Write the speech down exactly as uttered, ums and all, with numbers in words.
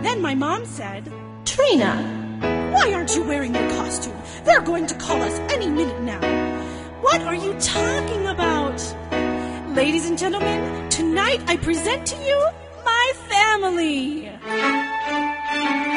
Then my mom said, Trina, why aren't you wearing your costume? They're going to call us any minute now. What are you talking about? Ladies and gentlemen, tonight I present to you my family.